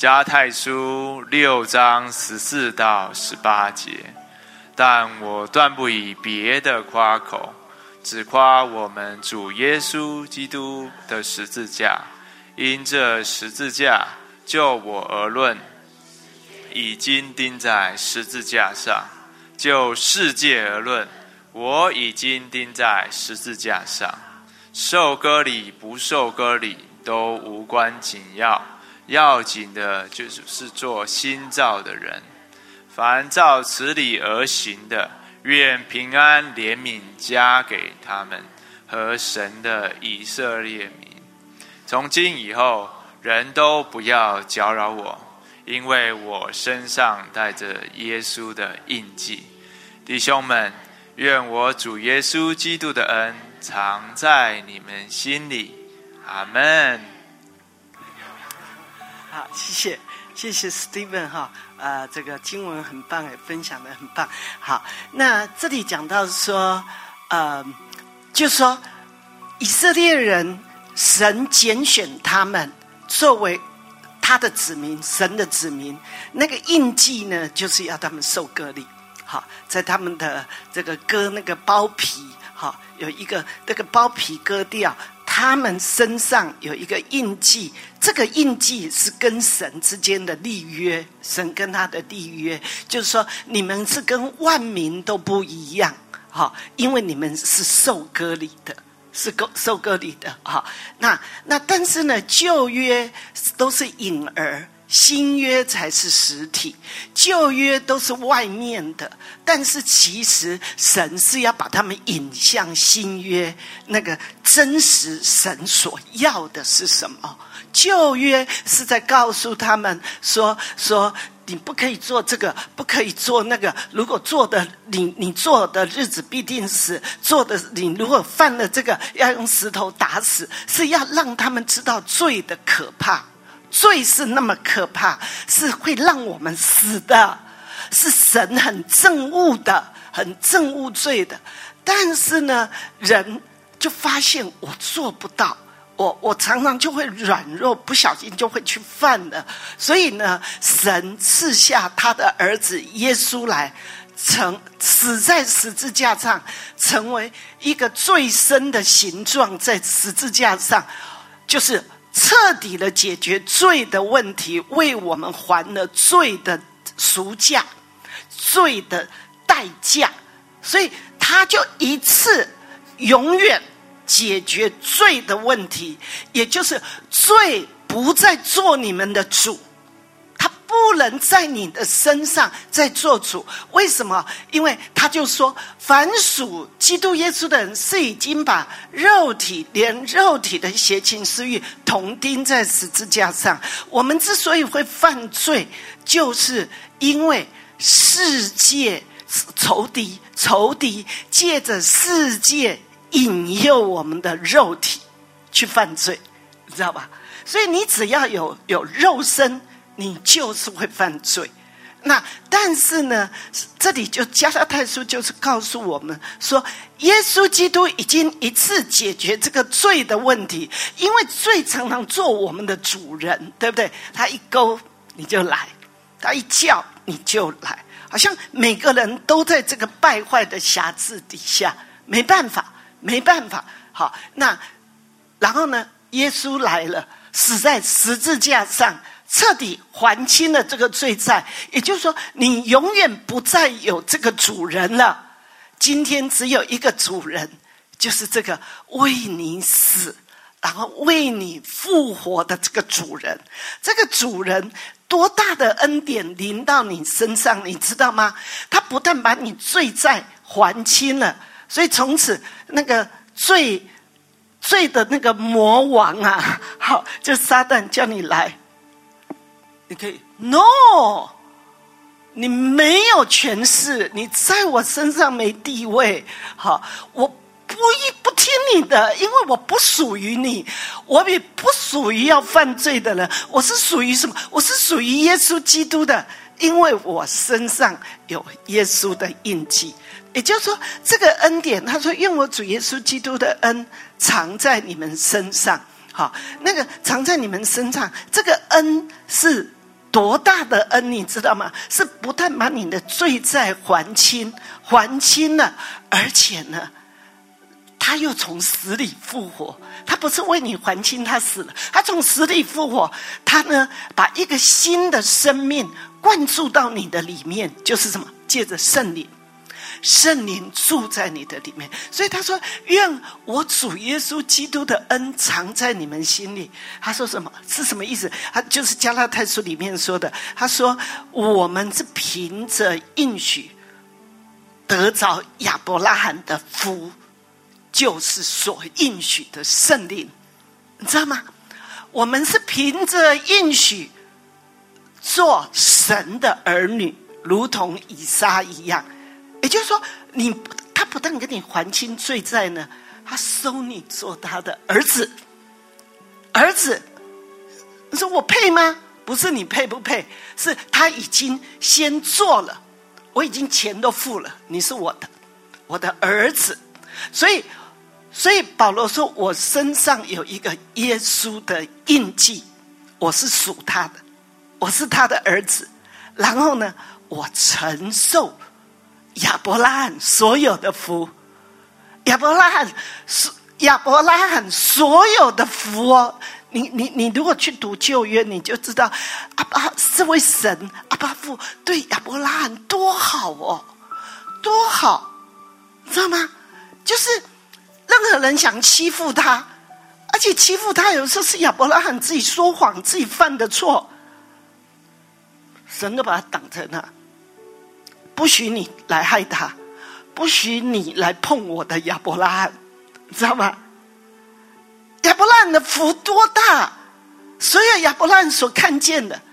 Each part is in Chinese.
加拉太书6章14到18节。但我断不以别的夸口，只夸我们主耶稣基督的十字架。因这十字架，就我而论，已经钉在十字架上；就世界而论，我已经钉在十字架上。受割礼不受割礼都无关紧要，要紧的就是做新造的人。凡照此理而行的，愿平安怜悯加给他们和神的以色列民。从今以后，人都不要搅扰我，因为我身上带着耶稣的印记。弟兄们，愿我主耶稣基督的恩常在你们心里。阿们。 好，谢谢 Steven 哈，这个经文很棒，也分享得很棒。好，那这里讲到说，就说以色列人，神拣选他们作为他的子民，神的子民，那个印记呢，就是要他们受割礼。好，在他们的这个割那个包皮，好，有一个那个包皮割掉，他们身上有一个印记，这个印记是跟神之间的立约，神跟他的立约，就是说你们是跟万民都不一样，好，因为你们是受割礼的，是受割礼的，好，那但是呢，旧约都是影儿，新约才是实体，旧约都是外面的，但是其实神是要把他们引向新约，那个真实神所要的是什么？旧约是在告诉他们说你不可以做这个，不可以做那个。如果做的你做的日子必定死，做的你如果犯了这个，要用石头打死，是要让他们知道罪的可怕。罪是那么可怕，是会让我们死的，是神很憎恶的，很憎恶罪的。但是呢，人就发现我做不到，我常常就会软弱，不小心就会去犯的。所以呢，神赐下他的儿子耶稣来，死在十字架上，成为一个最深的形状，在十字架上，就是彻底的解决罪的问题，为我们还了罪的赎价，罪的代价。所以他就一次永远解决罪的问题，也就是罪不再做你们的主，他不能在你的身上再做主。为什么？因为他就说，凡属基督耶稣的人，是已经把连肉体的邪情私欲同钉在十字架上。我们之所以会犯罪，就是因为世界仇敌借着世界引诱我们的肉体去犯罪，你知道吧？所以你只要有肉身，你就是会犯罪。那但是呢，这里就加拉太书就是告诉我们说，耶稣基督已经一次解决这个罪的问题，因为罪常常做我们的主人，对不对？他一勾你就来，他一叫你就来，好像每个人都在这个败坏的辖制底下，没办法。好，那然后呢，耶稣来了，死在十字架上，彻底还清了这个罪债。也就是说，你永远不再有这个主人了。今天只有一个主人，就是这个为你死，然后为你复活的这个主人。这个主人多大的恩典临到你身上，你知道吗？他不但把你罪债还清了，所以从此那个罪的那个魔王啊，好，就撒旦叫你来，你可以 no， 你没有权势，你在我身上没地位。好，我不听你的，因为我不属于你，我也不属于要犯罪的人。我是属于什么？我是属于耶稣基督的，因为我身上有耶稣的印记。也就是说，这个恩典，他说愿我主耶稣基督的恩藏在你们身上。好，那个藏在你们身上，这个恩是多大的恩，你知道吗？是不但把你的罪债还清了，而且呢，他又从死里复活。他不是为你还清，他死了，他从死里复活，他呢把一个新的生命灌注到你的里面，就是什么？借着圣灵，圣灵住在你的里面。所以他说，愿我主耶稣基督的恩藏在你们心里。他说什么？是什么意思？他就是加拉太书里面说的，他说我们是凭着应许得着亚伯拉罕的福，就是所应许的圣灵，你知道吗？我们是凭着应许做神的儿女，如同以撒一样。也就是说，他不但给你还清罪债呢，他收你做他的儿子。儿子，你说我配吗？不是你配不配，是他已经先做了，我已经钱都付了，你是我的儿子。所以保罗说，我身上有一个耶稣的印记，我是属他的，我是他的儿子。然后呢，我承受亚伯拉罕所有的福，亚伯拉罕所有的福哦。你如果去读旧约，你就知道这位神阿爸父对亚伯拉罕多好哦，多好，你知道吗？就是任何人想欺负他，而且欺负他有时候是亚伯拉罕自己说谎，自己犯的错，神都把他挡在那，不许你来害他，不许你来碰我的亚伯拉罕，你知道吗？亚伯拉罕的福多大，所有亚伯拉罕所看见的，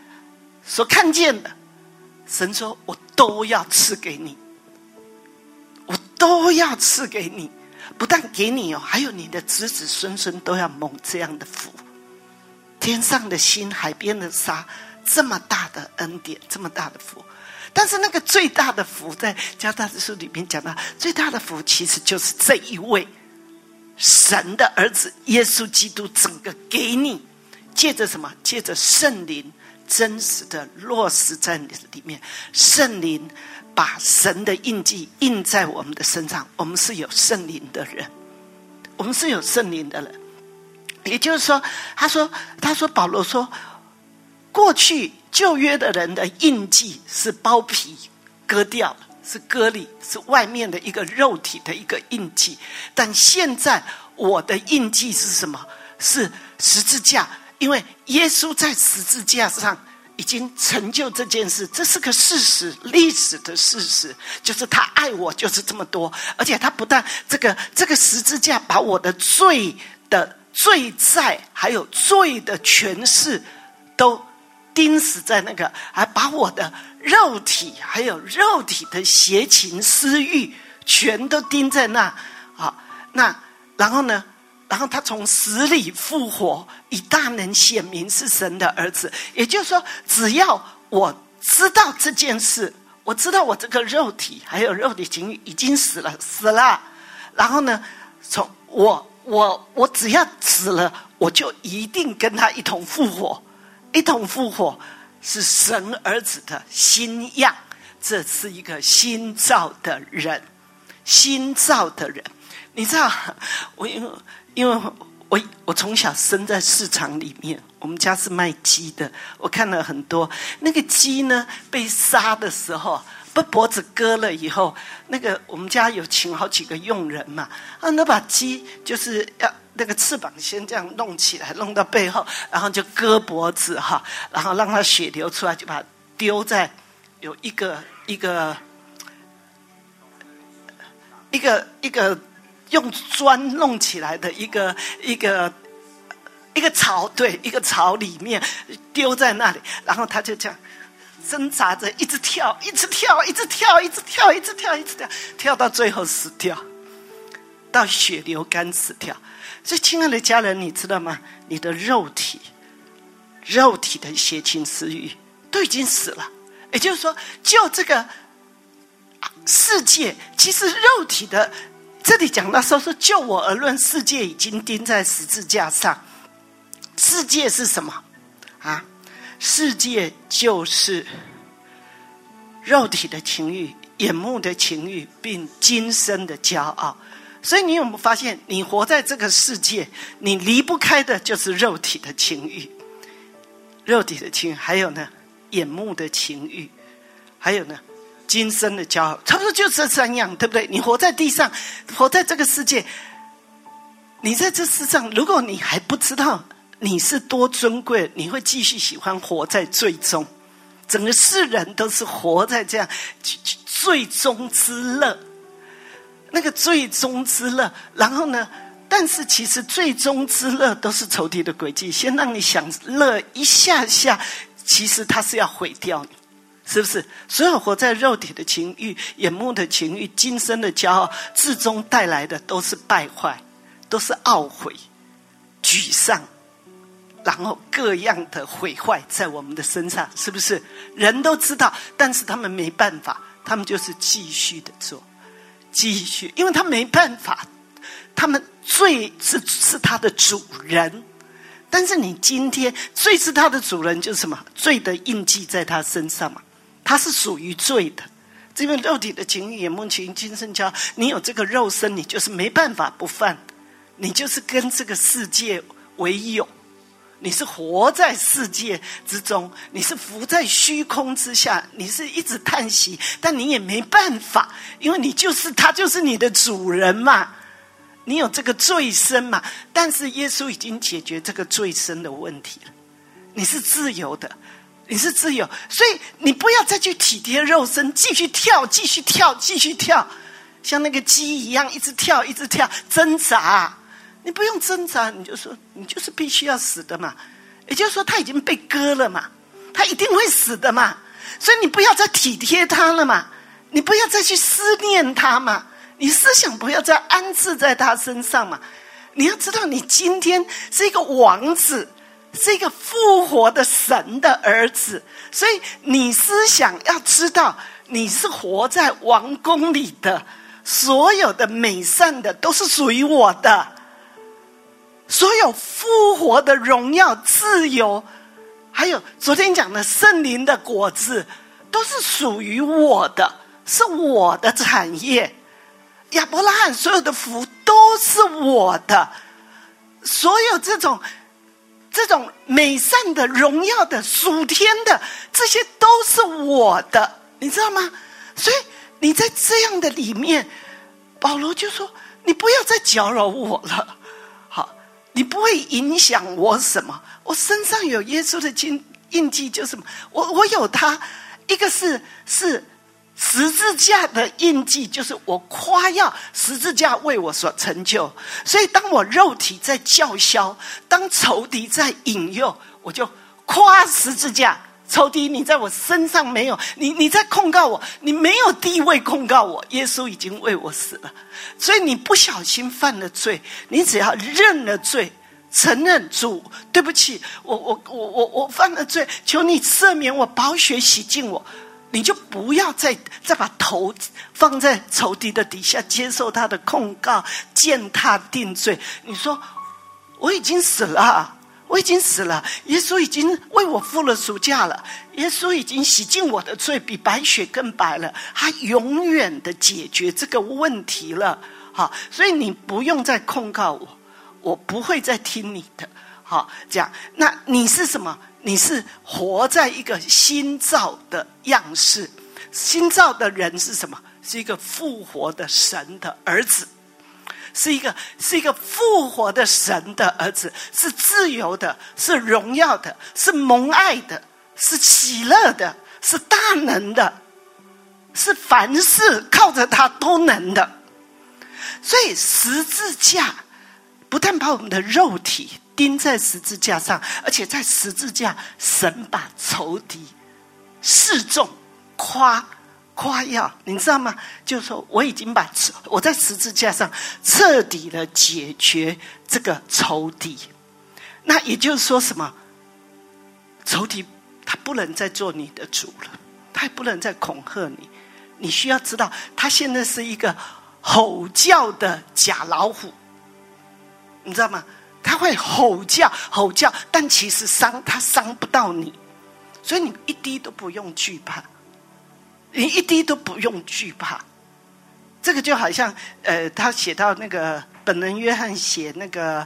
神说我都要赐给你，我都要赐给你，不但给你哦，还有你的子子孙孙都要蒙这样的福。天上的星，海边的沙，这么大的恩典，这么大的福。但是那个最大的福，在加拉太书里面讲到，最大的福其实就是这一位神的儿子耶稣基督，整个给你，借着什么？借着圣灵真实的落实在你的里面。圣灵把神的印记印在我们的身上，我们是有圣灵的人，我们是有圣灵的人。也就是说，他说保罗说，过去旧约的人的印记是包皮割掉了，是割礼，是外面的一个肉体的一个印记。但现在我的印记是什么？是十字架，因为耶稣在十字架上已经成就这件事，这是个事实，历史的事实，就是他爱我就是这么多。而且他不但这个十字架把我的罪债还有罪的权势都钉死在那个，还把我的肉体还有肉体的邪情私欲全都钉在那。好，那然后呢？然后他从死里复活，以大能显明是神的儿子。也就是说，只要我知道这件事，我知道我这个肉体还有肉体情欲已经死了。然后呢，从我只要死了，我就一定跟他一同复活。一同复活是神儿子的新样，这是一个新造的人，新造的人。你知道，因为我从小生在市场里面，我们家是卖鸡的，我看了很多那个鸡呢，被杀的时候，把脖子割了以后，那个我们家有请好几个佣人嘛，那把鸡就是要那个翅膀先这样弄起来，弄到背后，然后就割脖子哈，然后让它血流出来，就把它丢在有一个用砖弄起来的一个槽，对，一个槽里面丢在那里，然后他就这样挣扎着，一直跳，跳到最后死掉，到血流干死掉。所以，亲爱的家人，你知道吗？你的肉体的邪情私欲都已经死了。也就是说，就这个世界，其实肉体的。这里讲到说就我而论，世界已经钉在十字架上。世界是什么啊？ 世界就是肉体的情欲、眼目的情欲，并今生的骄傲。所以你有没有发现，你活在这个世界，你离不开的就是肉体的情欲，肉体的情欲，还有呢，眼目的情欲，还有呢，今生的骄傲，差不多就这三样，对不对？你活在地上，活在这个世界，你在这世上，如果你还不知道你是多尊贵，你会继续喜欢活在最终。整个世人都是活在这样最终之乐，那个最终之乐，然后呢，但是其实最终之乐都是仇敌的诡计，先让你享乐一下下，其实他是要毁掉你，是不是？所有活在肉体的情欲、眼目的情欲、今生的骄傲，至终带来的都是败坏，都是懊悔、沮丧，然后各样的毁坏在我们的身上，是不是？人都知道，但是他们没办法，他们就是继续的做，继续，因为他没办法，他们罪是他的主人。但是你今天罪是他的主人，就是什么？罪的印记在他身上嘛，他是属于罪的。这个肉体的情欲、眼目情欲、今生骄傲，你有这个肉身，你就是没办法不犯，你就是跟这个世界为友。你是活在世界之中，你是浮在虚空之下，你是一直叹息，但你也没办法，因为他就是你的主人嘛，你有这个罪身嘛。但是耶稣已经解决这个罪身的问题了，你是自由的，你是自由，所以你不要再去体贴肉身，继续跳，继续跳，继续跳，像那个鸡一样，一直跳，一直跳，挣扎。你不用挣扎，你就说你就是必须要死的嘛，也就是说他已经被割了嘛，他一定会死的嘛，所以你不要再体贴他了嘛，你不要再去思念他嘛，你思想不要再安置在他身上嘛。你要知道，你今天是一个王子，是一个复活的神的儿子，所以你思想要知道，你是活在王宫里的，所有的美善的都是属于我的。所有复活的荣耀、自由，还有昨天讲的圣灵的果子，都是属于我的，是我的产业。亚伯拉罕所有的福都是我的，所有这种美善的、荣耀的、属天的，这些都是我的，你知道吗？所以你在这样的里面，保罗就说：你不要再搅扰我了。你不会影响我什么？我身上有耶稣的印记，就是什么？我有他，一个是十字架的印记，就是我夸耀十字架为我所成就。所以当我肉体在叫嚣，当仇敌在引诱，我就夸十字架。仇敌，你在我身上没有，你在控告我，你没有地位控告我，耶稣已经为我死了。所以你不小心犯了罪，你只要认了罪，承认主，对不起，我犯了罪，求你赦免我，宝血洗净我，你就不要再把头放在仇敌的底下，接受他的控告，践踏定罪。你说我已经死了，我已经死了，耶稣已经为我付了赎价了，耶稣已经洗净我的罪，比白雪更白了，他永远的解决这个问题了。好，所以你不用再控告我，我不会再听你的。好，这样，那你是什么？你是活在一个新造的样式，新造的人是什么？是一个复活的神的儿子。是一个复活的神的儿子，是自由的，是荣耀的，是蒙爱的，是喜乐的，是大能的，是凡事靠着他都能的。所以十字架不但把我们的肉体钉在十字架上，而且在十字架神把仇敌示众夸耀，你知道吗？就是说我已经我在十字架上彻底的解决这个仇敌。那也就是说什么？仇敌他不能再做你的主了，他也不能再恐吓你。你需要知道，他现在是一个吼叫的假老虎，你知道吗？他会吼叫，但其实他伤不到你， 所以你一滴都不用惧怕，你一滴都不用惧怕。这个就好像他写到那个本人约翰写那个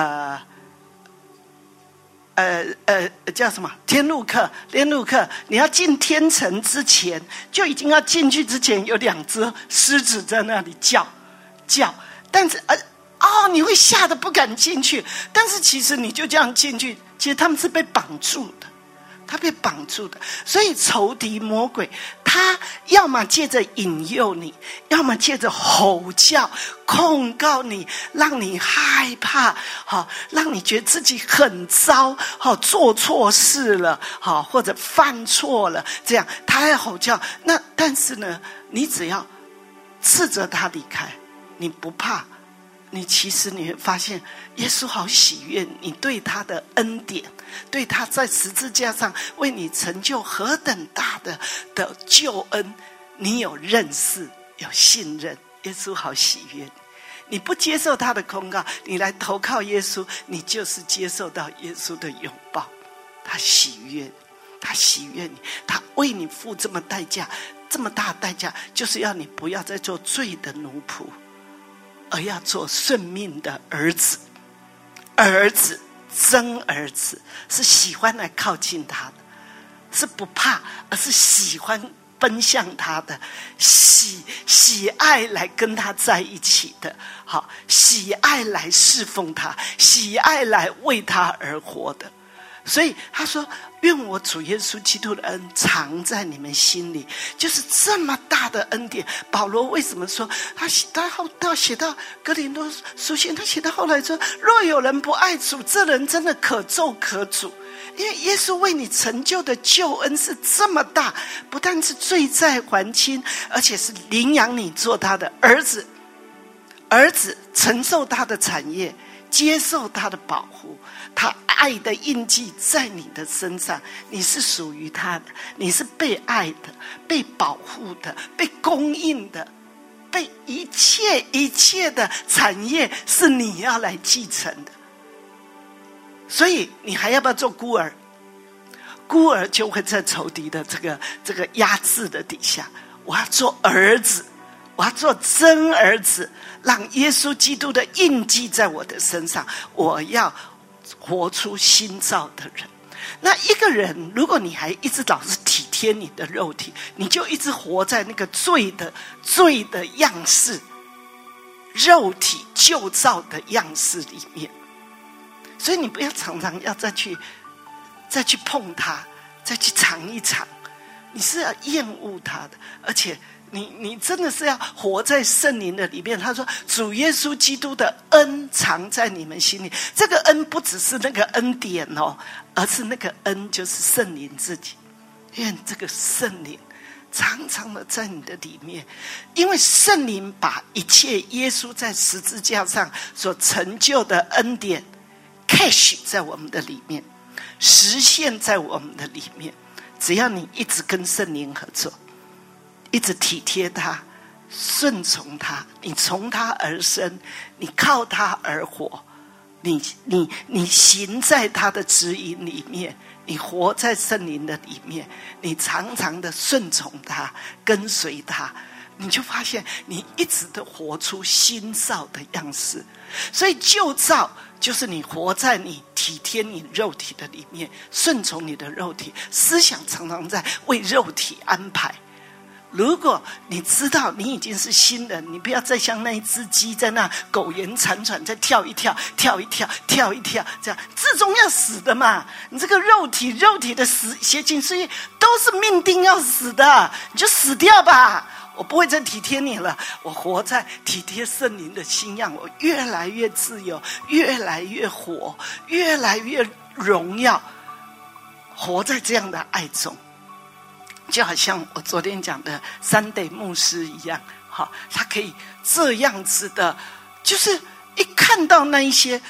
叫什么天路客，你要进天城之前，就已经要进去之前，有2只狮子在那里叫，但是你会吓得不敢进去，但是其实你就这样进去，其实他们是被绑住的。他被绑住的，所以仇敌魔鬼，他要么借着引诱你，要么借着吼叫控告你，让你害怕，让你觉得自己很糟，做错事了，或者犯错了，这样他还吼叫。那但是呢，你只要斥责他离开，你不怕，其实你会发现耶稣好喜悦你对他的恩典，对他在十字架上为你成就何等大的救恩，你有认识，有信任，耶稣好喜悦你。你不接受他的控告，你来投靠耶稣，你就是接受到耶稣的拥抱。他喜悦你，他喜悦你，他为你付这么大代价，就是要你不要再做罪的奴仆，而要做顺命的儿子，真儿子，是喜欢来靠近他的，是不怕，而是喜欢奔向他的，喜爱来跟他在一起的，喜爱来侍奉他，喜爱来为他而活的。所以他说，愿我主耶稣基督的恩藏在你们心里，就是这么大的恩典。保罗为什么说他写到哥林多书信，他写到后来说，若有人不爱主，这人真的可咒可诅。因为耶稣为你成就的救恩是这么大，不但是罪债还清，而且是领养你做他的儿子，承受他的产业，接受他的保护，他爱的印记在你的身上，你是属于他的，你是被爱的，被保护的，被供应的，被一切的产业是你要来继承的。所以你还要不要做孤儿？孤儿就会在仇敌的这个压制的底下。我要做儿子，我要做真儿子，让耶稣基督的印记在我的身上，我要活出新造的人。那一个人，如果你还一直老是体贴你的肉体，你就一直活在那个罪的样式，肉体旧造的样式里面。所以你不要常常要再去碰它，再去尝一尝，你是要厌恶它的。而且你真的是要活在圣灵的里面。他说主耶稣基督的恩藏在你们心里，这个恩不只是那个恩典而是那个恩就是圣灵自己。愿这个圣灵常常的在你的里面，因为圣灵把一切耶稣在十字架上所成就的恩典 cash 在我们的里面，实现在我们的里面。只要你一直跟圣灵合作，一直体贴他，顺从他，你从他而生，你靠他而活，你行在他的指引里面，你活在圣灵的里面，你常常的顺从他，跟随他，你就发现你一直的活出新造的样式。所以旧造就是你活在你体贴你肉体的里面，顺从你的肉体，思想常常在为肉体安排。如果你知道你已经是新人，你不要再像那一只鸡在那苟延残喘，再跳一跳，这样至终要死的嘛。你这个肉体的死邪情私欲都是命定要死的，你就死掉吧。我不会再体贴你了，我活在体贴圣灵的新样，我越来越自由，越来越活，越来越荣耀，活在这样的爱中。就好像我昨天讲的Sunday牧师一样，他可以这样子的，就是一看到那一些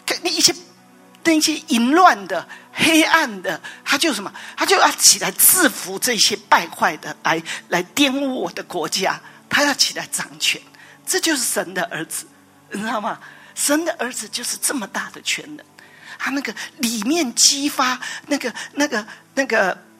淫乱的黑暗的，他就什么，他就要起来制服这些败坏的，来玷污我的国家，他要起来掌权。这就是神的儿子，你知道吗？神的儿子就是这么大的权能，他那个里面激发那个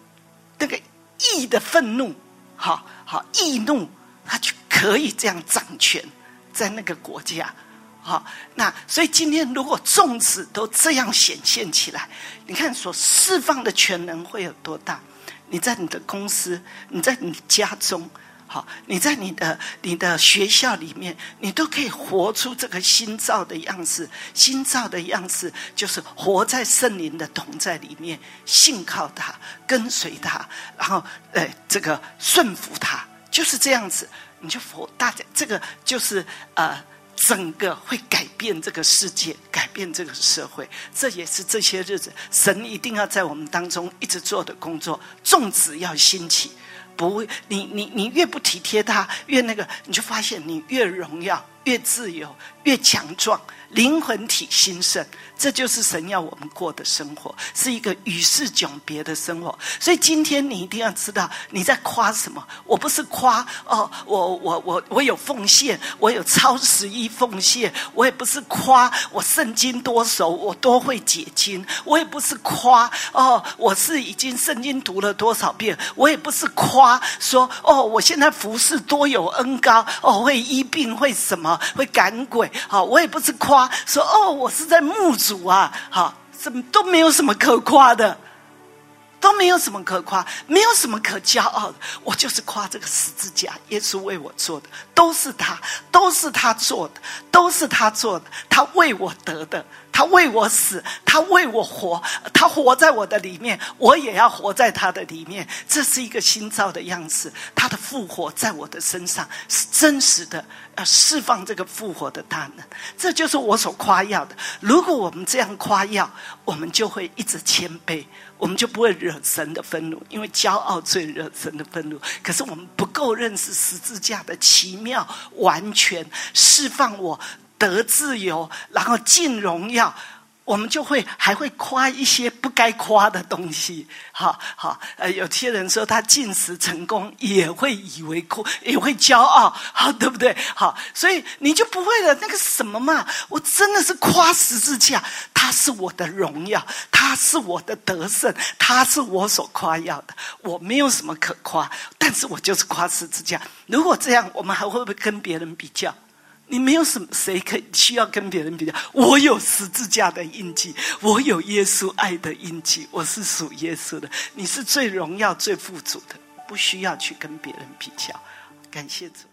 那个义的愤怒，好义怒，他就可以这样掌权在那个国家。好，那所以今天如果众子都这样显现起来，你看所释放的权能会有多大？你在你的公司，你在你家中，好，你在你的学校里面，你都可以活出这个新造的样式。新造的样式就是活在圣灵的同在里面，信靠他，跟随他，然后这个顺服他，就是这样子。你就大家这个就是整个会改变这个世界，改变这个社会。这也是这些日子神一定要在我们当中一直做的工作。众子要兴起，不，你越不体贴他，越那个，你就发现你越荣耀，越自由，越强壮，灵魂体兴盛。这就是神要我们过的生活，是一个与世迥别的生活。所以今天你一定要知道你在夸什么。我不是夸我有奉献，我有超11奉献，我也不是夸我圣经多熟，我多会解经，我也不是夸我是已经圣经读了多少遍，我也不是夸说我现在服侍多有恩膏，会医病，会什么，会赶鬼，我也不是夸说我是在牧主啊，什么都没有什么可夸的，都没有什么可夸，没有什么可骄傲的。我就是夸这个十字架，耶稣为我做的，都是他做的，都是他做的，他为我得的，他为我死，他为我活，他活在我的里面，我也要活在他的里面。这是一个新造的样式，他的复活在我的身上是真实的，要释放这个复活的大能。这就是我所夸耀的。如果我们这样夸耀，我们就会一直谦卑，我们就不会惹神的愤怒，因为骄傲最惹神的愤怒。可是我们不够认识十字架的奇妙，完全释放我得自由，然后进荣耀，我们就还会夸一些不该夸的东西。有些人说他进食成功，也会以为哭，也会骄傲，对不对？所以你就不会了。那个什么嘛，我真的是夸十字架，他是我的荣耀，他是我的得胜，他是我所夸耀的。我没有什么可夸，但是我就是夸十字架。如果这样，我们还会不会跟别人比较？你没有谁可以需要跟别人比较。我有十字架的印记，我有耶稣爱的印记，我是属耶稣的。你是最荣耀最富足的，不需要去跟别人比较。感谢主。